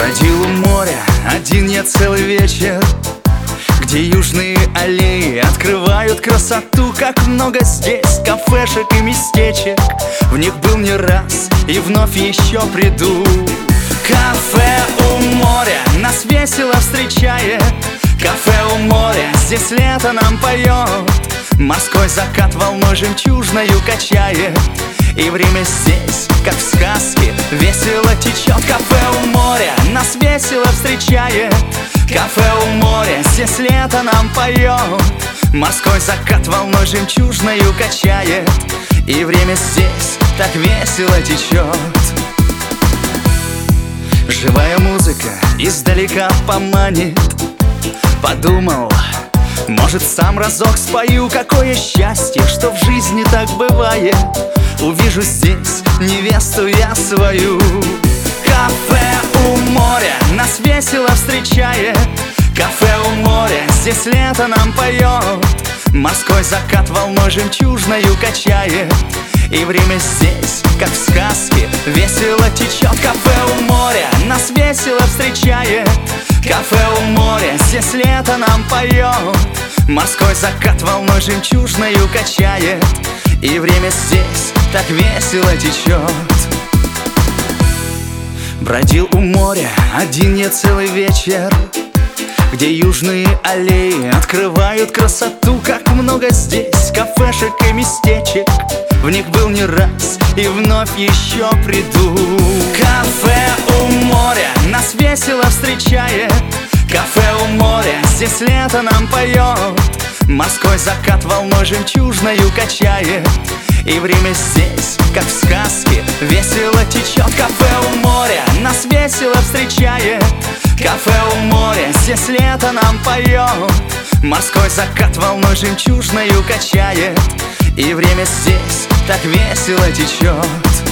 Бродил у моря один я целый вечер, где южные аллеи открывают красоту. Как много здесь кафешек и местечек, в них был не раз и вновь еще приду. Кафе у моря нас весело встречает, кафе у моря здесь лето нам поет. Морской закат волной жемчужною качает, и время здесь, как в сказке, весело течет. Кафе у моря нас весело встречает, кафе у моря здесь лето нам поет. Морской закат волной жемчужною качает, и время здесь так весело течет. Живая музыка издалека поманит. Подумал, может, сам разок спою. Какое счастье, что в жизни так бывает. Увижу здесь невесту я свою. Кафе у моря нас весело встречает, кафе у моря здесь лето нам поет. Морской закат волной жемчужною качает, и время здесь, как в сказке, весело течет. Кафе у моря нас весело встречает, кафе у моря здесь лето нам поет. Морской закат волной жемчужною качает, и время здесь так весело течет. Бродил у моря один я целый вечер, где южные аллеи открывают красоту. Как много здесь кафешек и местечек, в них был не раз и вновь еще приду. Кафе у моря нас весело встречает, кафе у моря здесь лето нам поет. Морской закат волной жемчужною качает, и время здесь, как в сказке, весело течет. Кафе у моря нас весело встречает, кафе у моря здесь лето нам поет. Морской закат волной жемчужною качает, и время здесь так весело течет.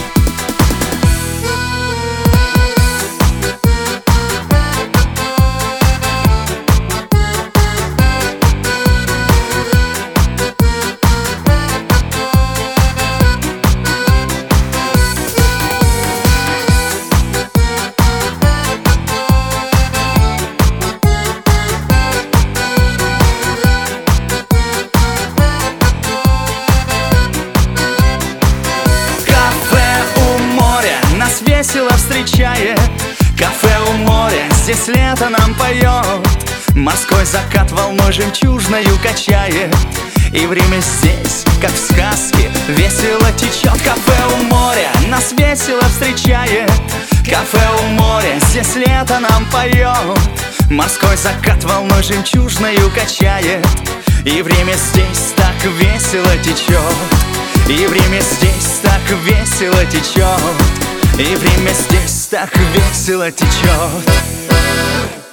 Весело встречает, кафе у моря здесь лето нам поет. Морской закат волной жемчужною качает, и время здесь, как в сказке, весело течет. Кафе у моря нас весело встречает, кафе у моря здесь лето нам поет. Морской закат волной жемчужною качает, и время здесь так весело течет. И время здесь так весело течет, и время здесь так весело течет.